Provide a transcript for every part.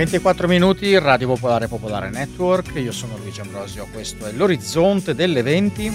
24 minuti, Radio Popolare Popolare Network. Io sono Luigi Ambrosio, questo è l'orizzonte delle 20.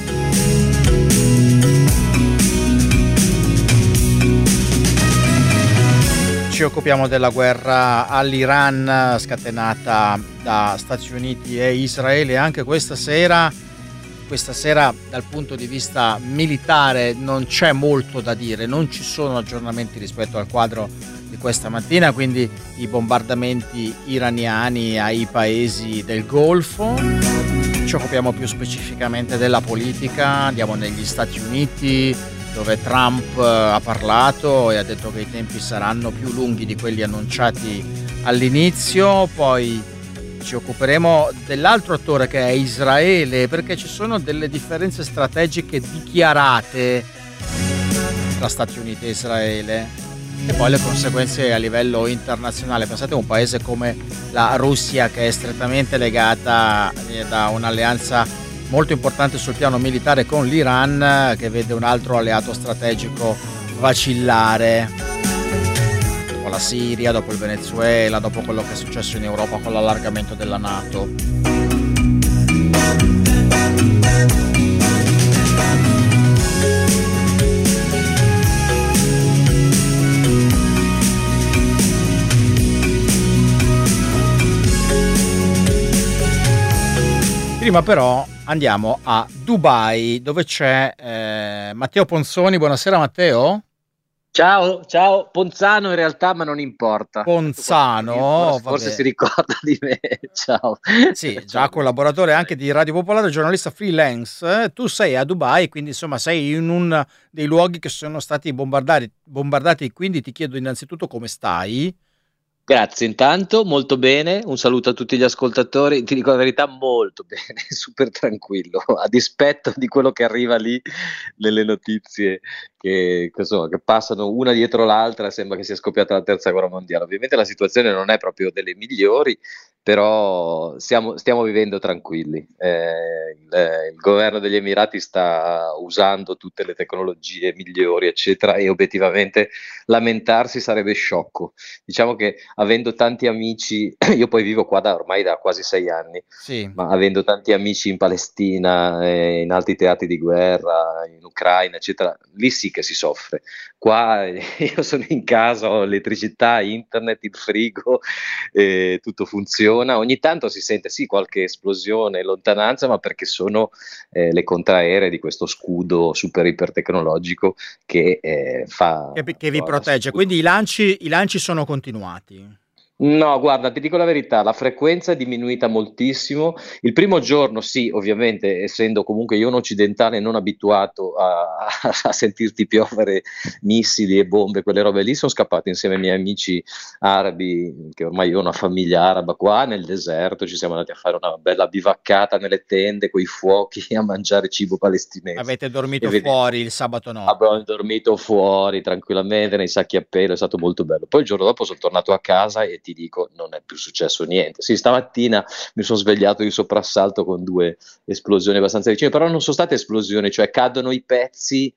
Ci occupiamo della guerra all'Iran scatenata da Stati Uniti e Israele anche questa sera. Questa sera dal punto di vista militare non c'è molto da dire, non ci sono aggiornamenti rispetto al quadro di questa mattina, quindi i bombardamenti iraniani ai paesi del Golfo. Ci occupiamo più specificamente della politica, andiamo negli Stati Uniti dove Trump ha parlato e ha detto che i tempi saranno più lunghi di quelli annunciati all'inizio. Poi ci occuperemo dell'altro attore che è Israele, perché ci sono delle differenze strategiche dichiarate tra Stati Uniti e Israele e poi le conseguenze a livello internazionale. Pensate a un paese come la Russia, che è strettamente legata da un'alleanza molto importante sul piano militare con l'Iran, che vede un altro alleato strategico vacillare. Dopo la Siria, dopo il Venezuela, dopo quello che è successo in Europa con l'allargamento della NATO. Prima però andiamo a Dubai, dove c'è Matteo Ponzoni. Buonasera Matteo. Ciao, Ponzano in realtà, ma non importa. Ponzano, forse si ricorda di me. Ciao. Sì, già collaboratore anche di Radio Popolare, giornalista freelance. Tu sei a Dubai, quindi insomma sei in uno dei luoghi che sono stati bombardati, quindi ti chiedo innanzitutto come stai. Grazie, intanto molto bene, un saluto a tutti gli ascoltatori, ti dico la verità molto bene, super tranquillo, a dispetto di quello che arriva lì nelle notizie che passano una dietro l'altra, sembra che sia scoppiata la terza guerra mondiale. Ovviamente la situazione non è proprio delle migliori, però stiamo vivendo tranquilli. Il governo degli Emirati sta usando tutte le tecnologie migliori, eccetera, e obiettivamente lamentarsi sarebbe sciocco. Diciamo che avendo tanti amici, io poi vivo qua ormai da quasi 6 anni, sì, ma avendo tanti amici in Palestina, in altri teatri di guerra, in Ucraina, eccetera, lì sì che si soffre. Qua io sono in casa, ho elettricità, internet, il frigo, tutto funziona. Ogni tanto si sente sì qualche esplosione in lontananza, ma perché sono le contraeree di questo scudo super ipertecnologico che fa che vi protegge. Quindi i lanci sono continuati. No, guarda, ti dico la verità, la frequenza è diminuita moltissimo. Il primo giorno, sì, ovviamente, essendo comunque io un occidentale non abituato a sentirti piovere missili e bombe, quelle robe lì, sono scappato insieme ai miei amici arabi, che ormai io ho una famiglia araba qua nel deserto, ci siamo andati a fare una bella bivaccata nelle tende, coi fuochi, a mangiare cibo palestinese. Avete dormito fuori il sabato notte? Abbiamo dormito fuori tranquillamente nei sacchi a pelo, è stato molto bello. Poi il giorno dopo sono tornato a casa e ti dico, non è più successo niente. Sì, stamattina mi sono svegliato di soprassalto con 2 esplosioni abbastanza vicine, però non sono state esplosioni, cioè cadono i pezzi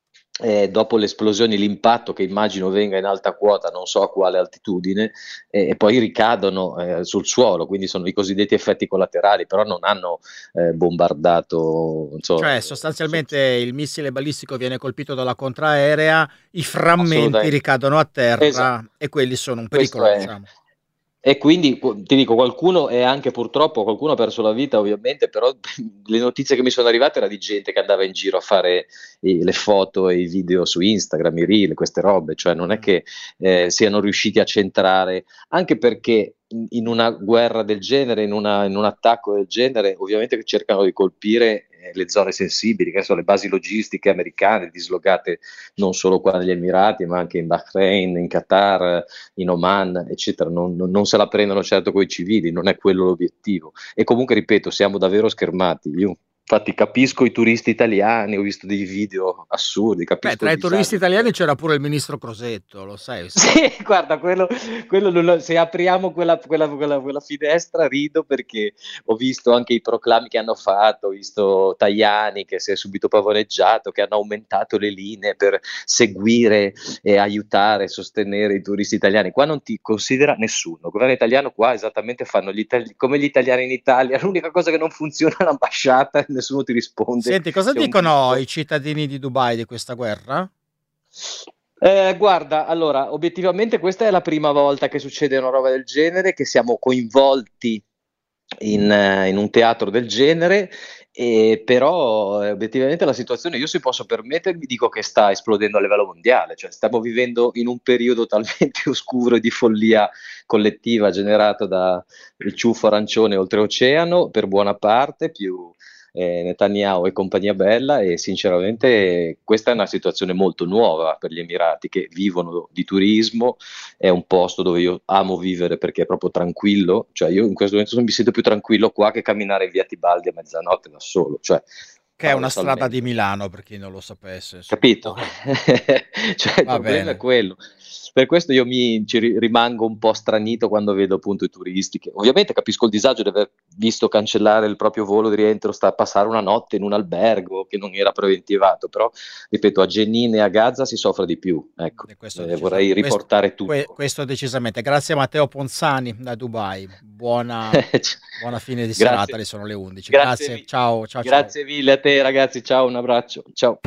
dopo le esplosioni, l'impatto che immagino venga in alta quota, non so a quale altitudine, e poi ricadono sul suolo, quindi sono i cosiddetti effetti collaterali, però non hanno bombardato. Cioè sostanzialmente il missile balistico viene colpito dalla contraerea, i frammenti ricadono a terra, esatto. E quelli sono un pericolo, diciamo. E quindi ti dico, qualcuno ha perso la vita ovviamente, però le notizie che mi sono arrivate era di gente che andava in giro a fare le foto e i video su Instagram, i reel, queste robe, cioè non è che siano riusciti a centrare, anche perché in una guerra del genere, in un attacco del genere, ovviamente cercano di colpire le zone sensibili, che sono le basi logistiche americane dislocate non solo qua negli Emirati, ma anche in Bahrain, in Qatar, in Oman, eccetera. Non se la prendono certo coi civili, non è quello l'obiettivo. E comunque, ripeto, siamo davvero schermati. Io Infatti capisco i turisti italiani, ho visto dei video assurdi, Beh, capisco tra il i turisti disagio. italiani c'era pure il ministro Crosetto, lo sai? Sì, guarda, quello non lo, se apriamo quella finestra rido perché ho visto anche i proclami che hanno fatto, ho visto Tajani che si è subito pavoneggiato, che hanno aumentato le linee per seguire e aiutare, sostenere i turisti italiani. Qua non ti considera nessuno. Il governo italiano qua esattamente fanno come gli italiani in Italia, l'unica cosa che non funziona è l'ambasciata, nessuno ti risponde. Senti, cosa C'è un dicono tipo. i cittadini di Dubai di questa guerra? Guarda, allora, obiettivamente questa è la prima volta che succede una roba del genere, che siamo coinvolti in un teatro del genere, però obiettivamente la situazione, io se posso permettermi, dico che sta esplodendo a livello mondiale, cioè stiamo vivendo in un periodo talmente oscuro e di follia collettiva generato dal ciuffo arancione oltreoceano per buona parte, più Netanyahu e compagnia bella, e sinceramente questa è una situazione molto nuova per gli Emirati che vivono di turismo, è un posto dove io amo vivere perché è proprio tranquillo, cioè io in questo momento mi sento più tranquillo qua che camminare in via Tibaldi a mezzanotte da solo, cioè Che è una strada di paradossalmente. Milano, per chi non lo sapesse, insomma. Capito? Cioè il Va problema è bene. quello. Per questo io rimango un po' stranito quando vedo appunto i turisti che ovviamente capisco il disagio di aver visto cancellare il proprio volo di rientro, sta a passare una notte in un albergo che non era preventivato, però ripeto, a Jenin e a Gaza si soffre di più, ecco. E questo, Vorrei riportare tutto. questo decisamente. Grazie a Matteo Ponzani da Dubai. Buona fine di serata, Grazie, lì sono le 11. grazie, Grazie, ciao, ciao, ciao. grazie mille a te ragazzi, ciao, un abbraccio, ciao.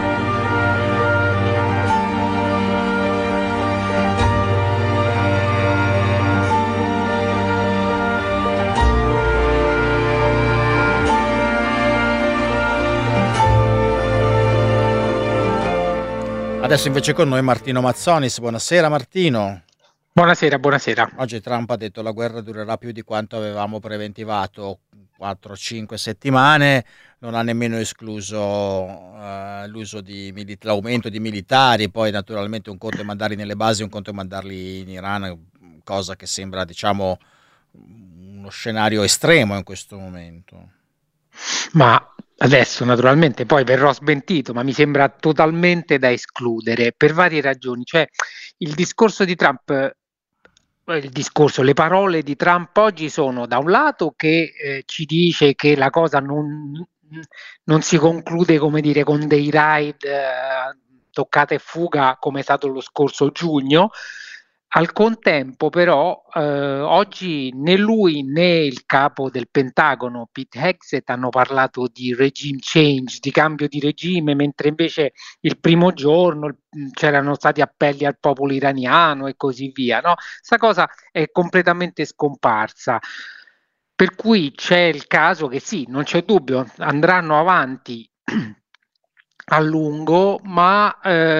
Adesso invece con noi Martino Mazzonis. Buonasera Martino. Buonasera, buonasera. Oggi Trump ha detto la guerra durerà più di quanto avevamo preventivato, 4-5 settimane, non ha nemmeno escluso l'uso l'aumento di militari, poi naturalmente un conto è mandarli nelle basi, un conto è mandarli in Iran, cosa che sembra diciamo uno scenario estremo in questo momento. Ma adesso naturalmente poi verrò smentito, ma mi sembra totalmente da escludere per varie ragioni. Cioè il discorso di Trump, le parole di Trump oggi sono da un lato che ci dice che la cosa non si conclude, come dire, con dei raid toccata e fuga come è stato lo scorso giugno. Al contempo però oggi né lui né il capo del Pentagono Pete Hegseth hanno parlato di regime change, di cambio di regime, mentre invece il primo giorno c'erano stati appelli al popolo iraniano e così via, no? Sta cosa è completamente scomparsa. Per cui c'è il caso che sì, non c'è dubbio, andranno avanti a lungo, ma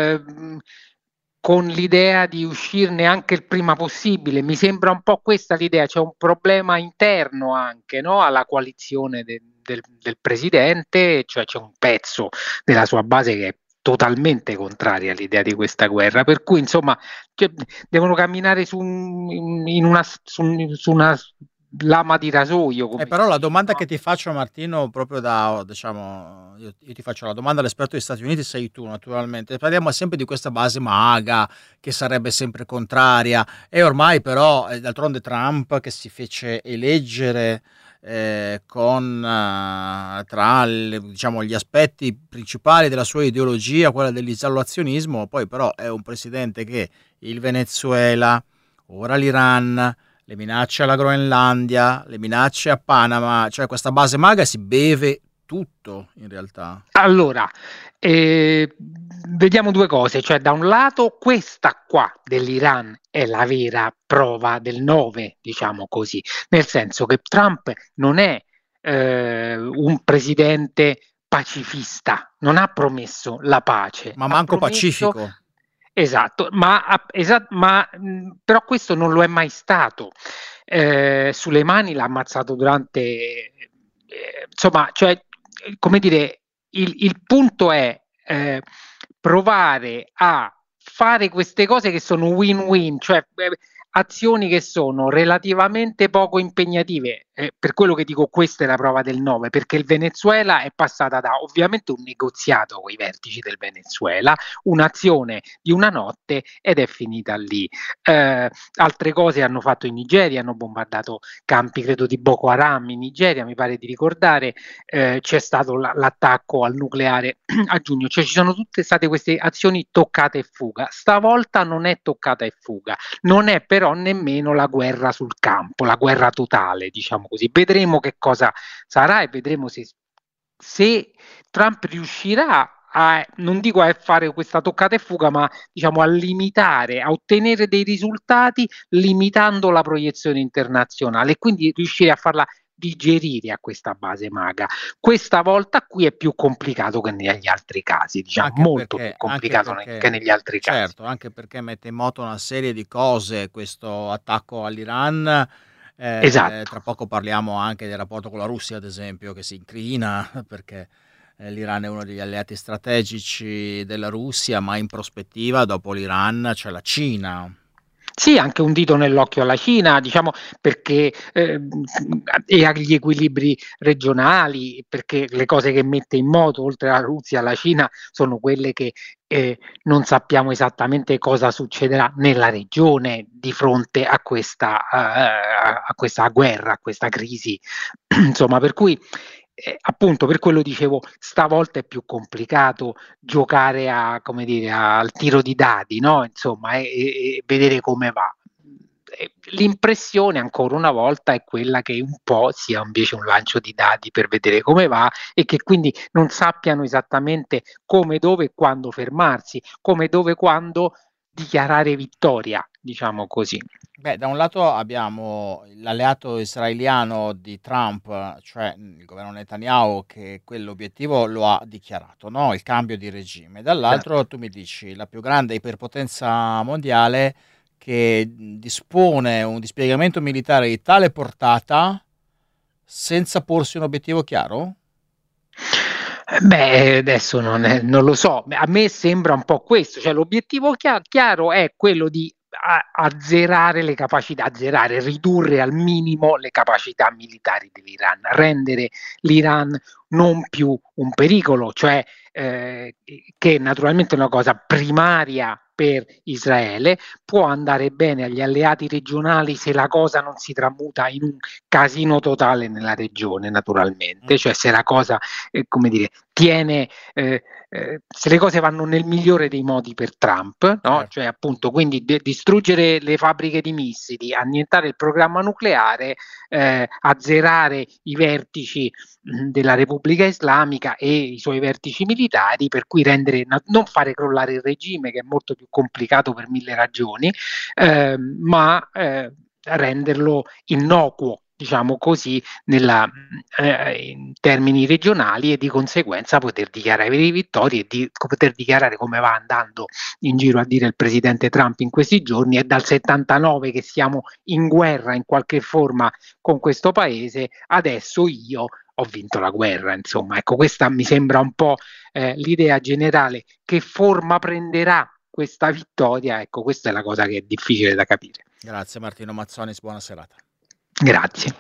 con l'idea di uscirne anche il prima possibile. Mi sembra un po' questa l'idea, c'è un problema interno anche, no? Alla coalizione del presidente, cioè c'è un pezzo della sua base che è totalmente contraria all'idea di questa guerra, per cui insomma devono camminare su una lama di rasoio. Però la domanda che ti faccio Martino, proprio da, diciamo, io ti faccio la domanda, l'esperto degli Stati Uniti sei tu naturalmente, parliamo sempre di questa base maga che sarebbe sempre contraria, e ormai però d'altronde Trump che si fece eleggere con tra diciamo, gli aspetti principali della sua ideologia, quella dell'isolazionismo, poi però è un presidente che il Venezuela, ora l'Iran, le minacce alla Groenlandia, le minacce a Panama, cioè questa base maga si beve tutto in realtà. Allora, vediamo due cose, cioè da un lato questa qua dell'Iran è la vera prova del 9, diciamo così, nel senso che Trump non è un presidente pacifista, non ha promesso la pace. Ma manco pacifico. Esatto, ma però questo non lo è mai stato. Soleimani l'ha ammazzato durante, insomma, cioè, come dire, il punto è provare a fare queste cose che sono win-win, cioè azioni che sono relativamente poco impegnative, per quello che dico questa è la prova del 9, perché il Venezuela è passata da ovviamente un negoziato con i vertici del Venezuela, un'azione di una notte ed è finita lì. Altre cose hanno fatto in Nigeria, hanno bombardato campi credo di Boko Haram in Nigeria, mi pare di ricordare, c'è stato l'attacco al nucleare a giugno, cioè ci sono tutte state queste azioni toccata e fuga. Stavolta non è toccata e fuga, non è però nemmeno la guerra sul campo, la guerra totale, diciamo così. Vedremo che cosa sarà e vedremo se Trump riuscirà a, non dico a fare questa toccata e fuga, ma diciamo a limitare, a ottenere dei risultati limitando la proiezione internazionale e quindi riuscire a farla digerire a questa base maga. Questa volta qui è più complicato che negli altri casi, diciamo, Anche molto perché- più complicato anche perché- che negli altri casi. Certo, anche perché mette in moto una serie di cose questo attacco all'Iran. Esatto. Tra poco parliamo anche del rapporto con la Russia, ad esempio, che si incrina perché l'Iran è uno degli alleati strategici della Russia, ma in prospettiva dopo l'Iran c'è la Cina. Sì, anche un dito nell'occhio alla Cina, diciamo, perché e agli equilibri regionali, perché le cose che mette in moto, oltre alla Russia, la Cina, sono quelle che non sappiamo esattamente cosa succederà nella regione di fronte a questa guerra, a questa crisi. Insomma, per cui appunto per quello dicevo, stavolta è più complicato giocare come dire, al tiro di dadi, no? Insomma, e vedere come va. L'impressione ancora una volta è quella che un po' sia invece un lancio di dadi per vedere come va e che quindi non sappiano esattamente come, dove e quando fermarsi, come, dove, quando dichiarare vittoria, diciamo così. Beh, da un lato abbiamo l'alleato israeliano di Trump, cioè il governo Netanyahu, che quell'obiettivo lo ha dichiarato, no? Il cambio di regime. Dall'altro tu mi dici la più grande iperpotenza mondiale che dispone un dispiegamento militare di tale portata senza porsi un obiettivo chiaro? Beh, adesso non lo so, a me sembra un po' questo, cioè l'obiettivo chiaro è quello di azzerare le capacità, ridurre al minimo le capacità militari dell'Iran, rendere l'Iran non più un pericolo, cioè che naturalmente è una cosa primaria per Israele, può andare bene agli alleati regionali se la cosa non si tramuta in un casino totale nella regione, naturalmente, cioè se la cosa, come dire, tiene, se le cose vanno nel migliore dei modi per Trump, no? Cioè appunto quindi distruggere le fabbriche di missili, annientare il programma nucleare, azzerare i vertici della Repubblica Islamica e i suoi vertici militari, per cui non fare crollare il regime, che è molto più complicato per mille ragioni, ma renderlo innocuo, diciamo così, in termini regionali, e di conseguenza poter dichiarare vittorie e poter dichiarare, come va andando in giro a dire il presidente Trump in questi giorni: è dal 79 che siamo in guerra in qualche forma con questo paese, adesso io ho vinto la guerra. Insomma, ecco, questa mi sembra un po' l'idea generale. Che forma prenderà questa vittoria? Ecco, questa è la cosa che è difficile da capire. Grazie Martino Mazzonis, buona serata. Grazie.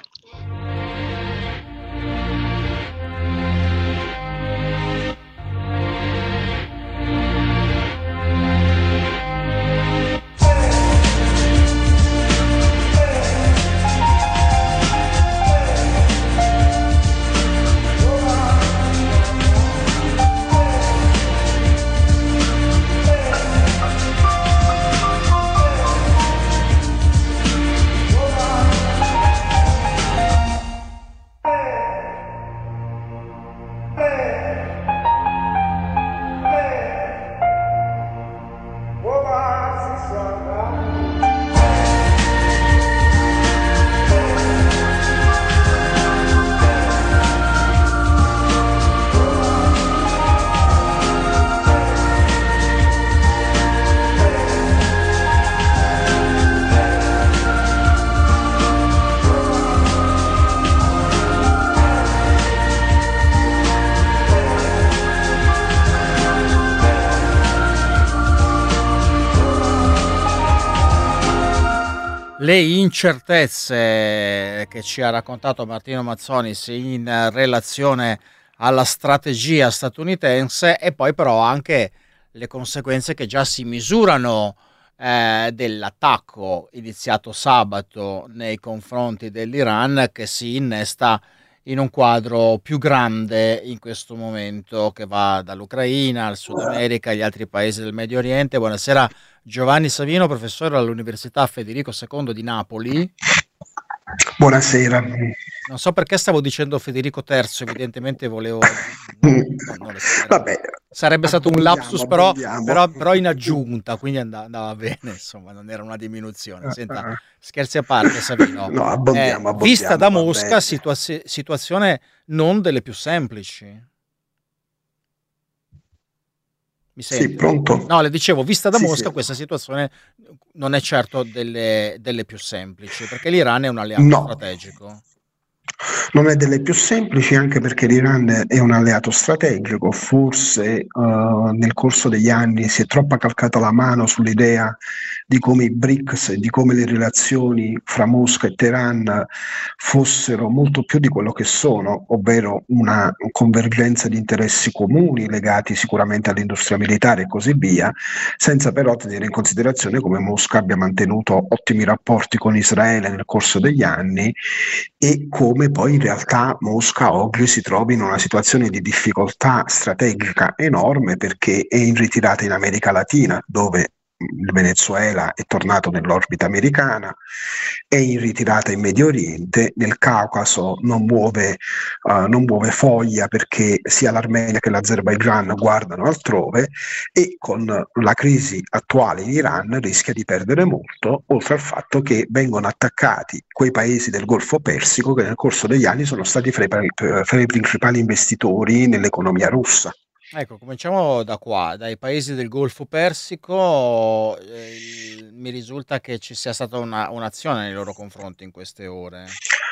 le incertezze che ci ha raccontato Martino Mazzonis in relazione alla strategia statunitense, e poi però anche le conseguenze che già si misurano dell'attacco iniziato sabato nei confronti dell'Iran, che si innesta in un quadro più grande in questo momento, che va dall'Ucraina al Sud America agli altri paesi del Medio Oriente. Buonasera Giovanni Savino, professore all'Università Federico II di Napoli. Buonasera. Non so perché stavo dicendo Federico III, evidentemente volevo... Vabbè, sarebbe stato un lapsus, però in aggiunta, quindi andava bene, insomma, non era una diminuzione. Senta, scherzi a parte, Savino. No, abbondiamo, vista da Mosca, situazione non delle più semplici. Mi sente? Sì, pronto? No, le dicevo, vista da Sì, Mosca, sì. questa situazione non è certo delle più semplici, perché l'Iran è un alleato strategico. Non è delle più semplici, anche perché l'Iran è un alleato strategico. Forse nel corso degli anni si è troppo calcata la mano sull'idea di come i BRICS e di come le relazioni fra Mosca e Teheran fossero molto più di quello che sono, ovvero una convergenza di interessi comuni legati sicuramente all'industria militare e così via, senza però tenere in considerazione come Mosca abbia mantenuto ottimi rapporti con Israele nel corso degli anni e come poi in realtà Mosca oggi si trovi in una situazione di difficoltà strategica enorme, perché è in ritirata in America Latina, dove il Venezuela è tornato nell'orbita americana, è in ritirata in Medio Oriente, nel Caucaso non muove foglia, perché sia l'Armenia che l'Azerbaigian guardano altrove, e con la crisi attuale in Iran rischia di perdere molto, oltre al fatto che vengono attaccati quei paesi del Golfo Persico che nel corso degli anni sono stati fra i principali investitori nell'economia russa. Ecco, cominciamo da qua, dai paesi del Golfo Persico. Mi risulta che ci sia stata un'azione nei loro confronti in queste ore.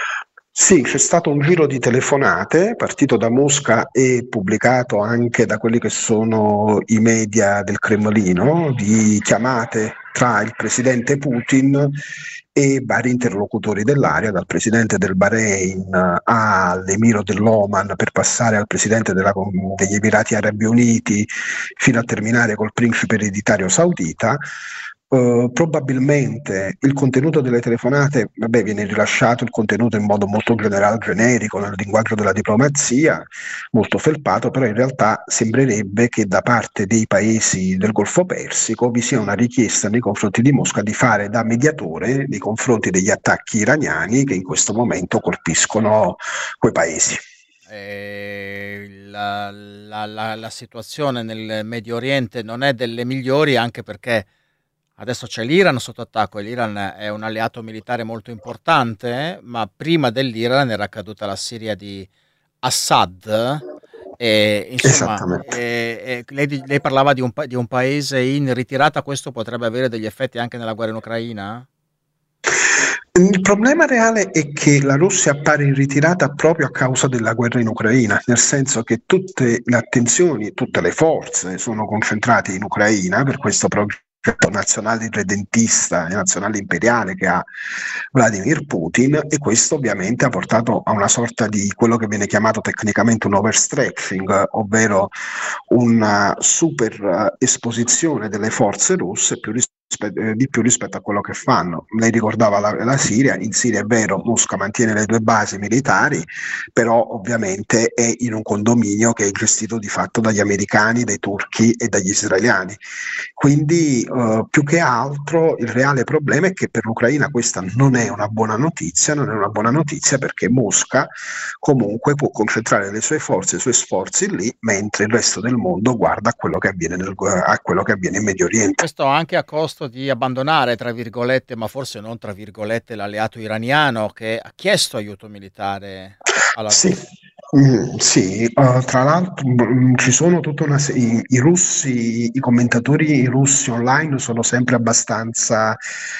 Sì, c'è stato un giro di telefonate partito da Mosca e pubblicato anche da quelli che sono i media del Cremlino, di chiamate tra il presidente Putin e vari interlocutori dell'area, dal presidente del Bahrain all'emiro dell'Oman, per passare al presidente degli Emirati Arabi Uniti, fino a terminare col principe ereditario saudita. Probabilmente il contenuto delle telefonate, viene rilasciato il contenuto in modo molto generale, generico, nel linguaggio della diplomazia, molto felpato, però in realtà sembrerebbe che da parte dei paesi del Golfo Persico vi sia una richiesta nei confronti di Mosca di fare da mediatore nei confronti degli attacchi iraniani che in questo momento colpiscono quei paesi. La situazione nel Medio Oriente non è delle migliori, anche perché adesso c'è l'Iran sotto attacco, e l'Iran è un alleato militare molto importante, ma prima dell'Iran era caduta la Siria di Assad. Insomma, lei parlava di un paese in ritirata. Questo potrebbe avere degli effetti anche nella guerra in Ucraina? Il problema reale è che la Russia appare in ritirata proprio a causa della guerra in Ucraina, nel senso che tutte le attenzioni, tutte le forze sono concentrate in Ucraina per questo progetto nazionale redentista e nazionale imperiale che ha Vladimir Putin, e questo ovviamente ha portato a una sorta di quello che viene chiamato tecnicamente un overstretching, ovvero una super esposizione delle forze russe di più rispetto a quello che fanno. Lei ricordava la Siria. In Siria è vero, Mosca mantiene le 2 basi militari, però ovviamente è in un condominio che è gestito di fatto dagli americani, dai turchi e dagli israeliani. Quindi più che altro il reale problema è che per l'Ucraina questa non è una buona notizia, perché Mosca comunque può concentrare le sue forze, i suoi sforzi lì, mentre il resto del mondo guarda a quello che avviene in Medio Oriente. Questo anche a costo di abbandonare, tra virgolette, ma forse non tra virgolette, l'alleato iraniano, che ha chiesto aiuto militare alla Russia. Sì, tra l'altro ci sono tutta una i russi, i commentatori russi online sono sempre abbastanza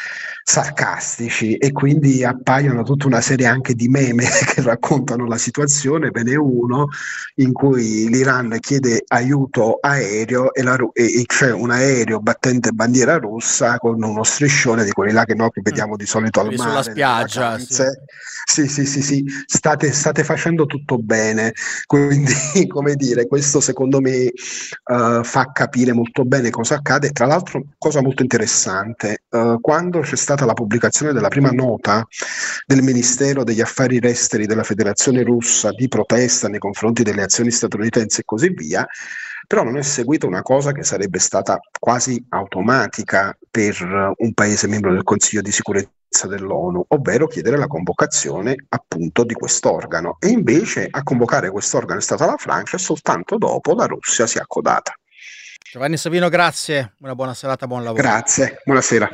sarcastici, e quindi appaiono tutta una serie anche di meme che raccontano la situazione. Ve n'è uno in cui l'Iran chiede aiuto aereo e c'è un aereo battente bandiera russa con uno striscione di quelli là che noi vediamo di solito al Quelli mare, sulla nelle spiaggia, vacanze. Sì, state facendo tutto bene. Quindi, come dire, questo secondo me fa capire molto bene cosa accade. Tra l'altro, cosa molto interessante, quando c'è stata la pubblicazione della prima nota del Ministero degli Affari Esteri della Federazione Russa di protesta nei confronti delle azioni statunitensi e così via, però non è seguita una cosa che sarebbe stata quasi automatica per un paese membro del Consiglio di sicurezza dell'ONU, ovvero chiedere la convocazione appunto di quest'organo, e invece a convocare quest'organo è stata la Francia, e soltanto dopo la Russia si è accodata. Giovanni Savino, grazie, una buona serata, buon lavoro. Grazie, buonasera.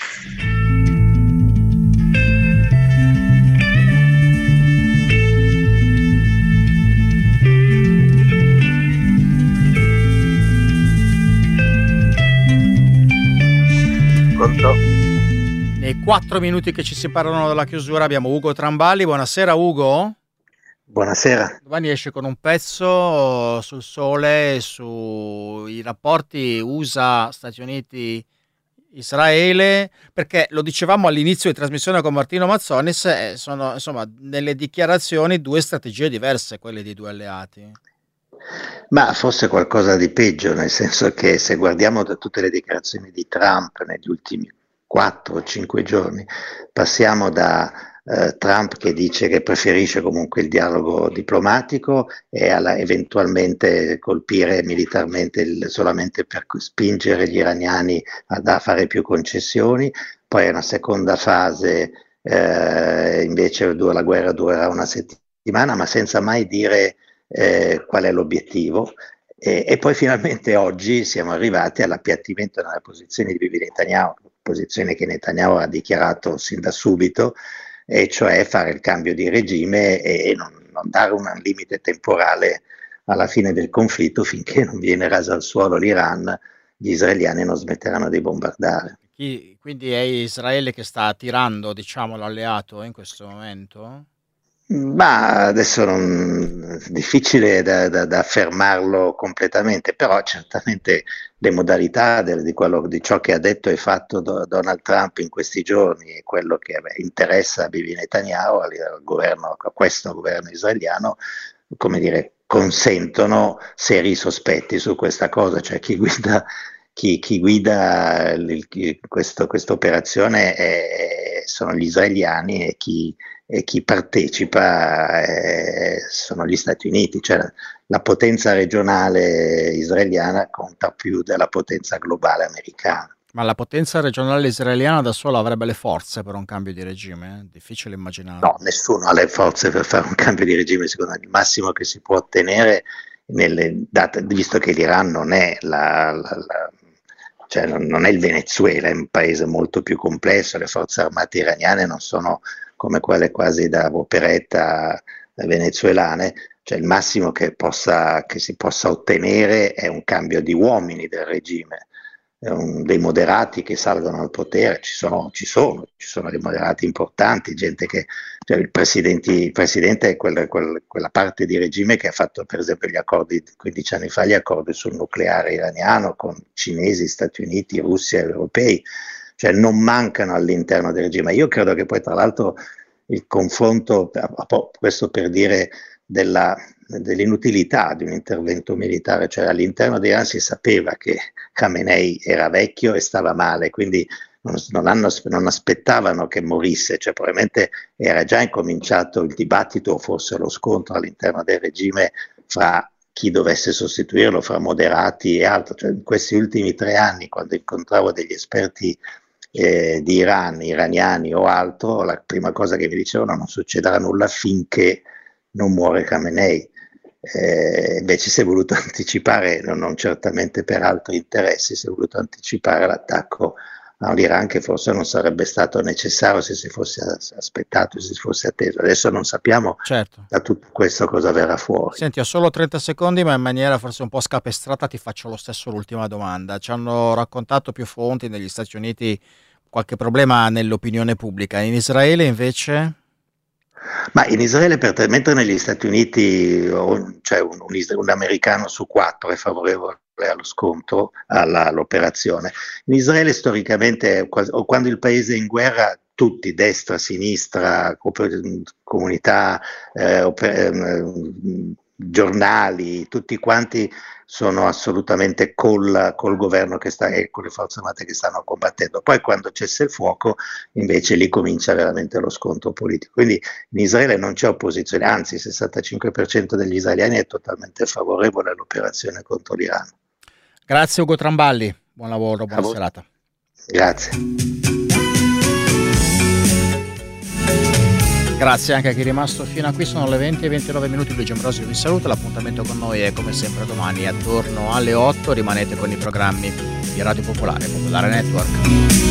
Nei 4 minuti che ci separano dalla chiusura abbiamo Ugo Trambali. Buonasera Ugo. Buonasera. Domani esce con un pezzo sul Sole sui rapporti USA, Stati Uniti, Israele, perché lo dicevamo all'inizio di trasmissione con Martino Mazzonis, sono insomma nelle dichiarazioni due strategie diverse, quelle dei due alleati. Ma forse qualcosa di peggio, nel senso che se guardiamo da tutte le dichiarazioni di Trump negli ultimi 4 o 5 giorni, passiamo da Trump che dice che preferisce comunque il dialogo diplomatico e eventualmente colpire militarmente solamente per spingere gli iraniani a fare più concessioni, poi una seconda fase invece la guerra durerà una settimana, ma senza mai dire qual è l'obiettivo. E poi finalmente oggi siamo arrivati all'appiattimento nella posizione di Bibi Netanyahu, posizione che Netanyahu ha dichiarato sin da subito, e cioè fare il cambio di regime e non dare un limite temporale alla fine del conflitto finché non viene raso al suolo l'Iran, gli israeliani non smetteranno di bombardare. Quindi è Israele che sta attirando, diciamo, l'alleato in questo momento? Ma adesso è difficile da affermarlo completamente, però certamente le modalità di ciò che ha detto e fatto Donald Trump in questi giorni e quello che interessa a Bibi Netanyahu, a questo governo israeliano, come dire, consentono seri sospetti su questa cosa, cioè chi guida questa operazione sono gli israeliani e chi partecipa sono gli Stati Uniti, cioè la potenza regionale israeliana conta più della potenza globale americana. Ma la potenza regionale israeliana da sola avrebbe le forze per un cambio di regime? Difficile immaginare. No, nessuno ha le forze per fare un cambio di regime, secondo me il massimo che si può ottenere, visto che l'Iran non è cioè non è il Venezuela, è un paese molto più complesso, le forze armate iraniane non sono come quelle quasi da operetta venezuelane, cioè il massimo che si possa ottenere è un cambio di uomini del regime, dei moderati che salgono al potere, ci sono dei moderati importanti, gente che, cioè il presidente è quella parte di regime che ha fatto per esempio gli accordi 15 anni fa, gli accordi sul nucleare iraniano con cinesi, Stati Uniti, Russia e europei, cioè non mancano all'interno del regime. Io credo che poi tra l'altro il confronto, questo per dire dell'inutilità di un intervento militare, cioè all'interno di Iran si sapeva che Khamenei era vecchio e stava male, quindi non aspettavano che morisse, cioè probabilmente era già incominciato il dibattito o forse lo scontro all'interno del regime fra chi dovesse sostituirlo, fra moderati e altro, cioè in questi ultimi 3 anni quando incontravo degli esperti di Iran, iraniani o altro, la prima cosa che mi dicevano: non succederà nulla finché non muore Khamenei. Invece si è voluto anticipare, non certamente per altri interessi, si è voluto anticipare l'attacco all'Iran, che forse non sarebbe stato necessario se si fosse aspettato, se si fosse atteso. Adesso non sappiamo da tutto questo cosa verrà fuori. Senti, ho solo 30 secondi, ma in maniera forse un po' scapestrata ti faccio lo stesso l'ultima domanda. Ci hanno raccontato più fonti negli Stati Uniti qualche problema nell'opinione pubblica. In Israele invece? Ma in Israele, mentre negli Stati Uniti cioè un americano su 4 è favorevole allo scontro, all'operazione, in Israele storicamente, quando il paese è in guerra, tutti, destra, sinistra, comunità, giornali, tutti quanti sono assolutamente col governo che sta e con le forze armate che stanno combattendo. Poi quando cessa il fuoco invece lì comincia veramente lo scontro politico. Quindi in Israele non c'è opposizione, anzi il 65% degli israeliani è totalmente favorevole all'operazione contro l'Iran. Grazie Ugo Tramballi, buon lavoro, buona serata. Grazie. Grazie anche a chi è rimasto fino a qui, sono le 20:29. Luigi Ambrosio vi saluta, l'appuntamento con noi è come sempre domani attorno alle 8, rimanete con i programmi di Radio Popolare, Popolare Network.